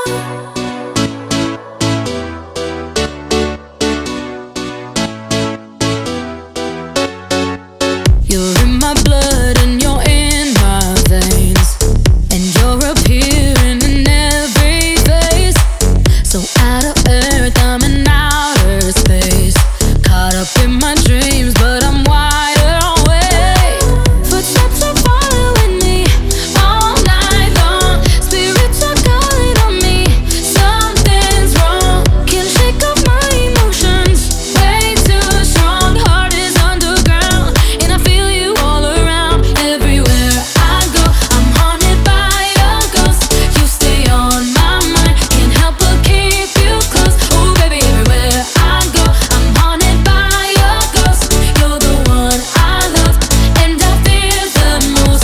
You're in my blood and you're in my veins, and you're appearing in every face. So out of earth, I'm in outer space, caught up in my dreams, but I'm wider awake. Footsteps are following me all night long. Spirits are calling on me. Something's wrong. Can't shake off my emotions. Way too strong. Heart is underground, and I feel you all around. Everywhere I go, I'm haunted by your ghost. You stay on my mind. Can't help but keep you close. Oh baby, everywhere I go, I'm haunted by your ghost. You're the one I love, and I fear the most.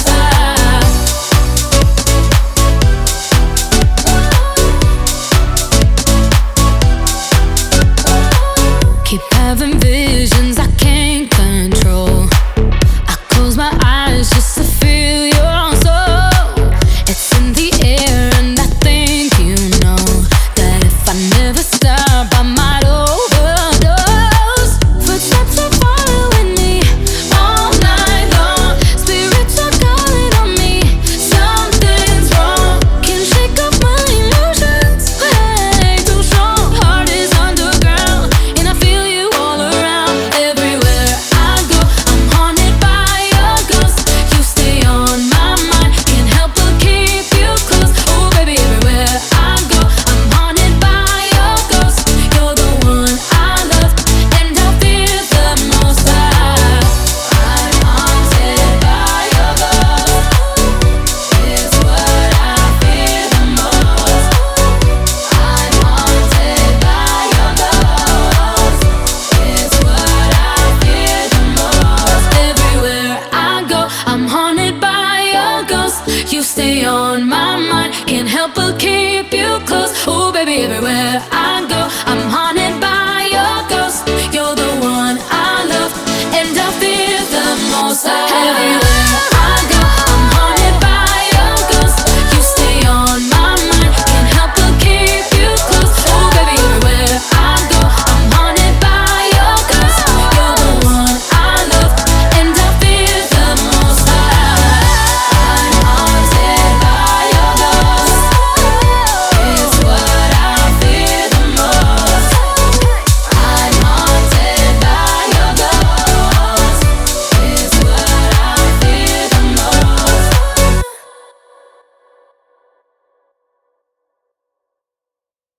Keep having visions I can't control. I close my eyes just to feel your soul. It's in the air, and I think you know that if I never stop, I might overdose. Footsteps are following me all night long. Spirits are calling on me. Something's wrong. Can't shake off my emotions. Way too strong. Heart is underground, and I feel you all around. Everywhere I go, I'm haunted by your ghost. You stay on my mind. Can't help but keep you close. Oh baby, everywhere I go, I'm haunted by your ghost. You're the one I love, and I fear the most. I'm haunted by your ghost. It's what I fear the most. I'm haunted by your ghost. It's what I fear the most. Everywhere I go, I'm haunted by your ghost. You stay on my mind. Can't help but keep you close. Oh baby, everywhere I go, I'm haunted by your ghost. You're the one I love, and I fear the most. Everywhere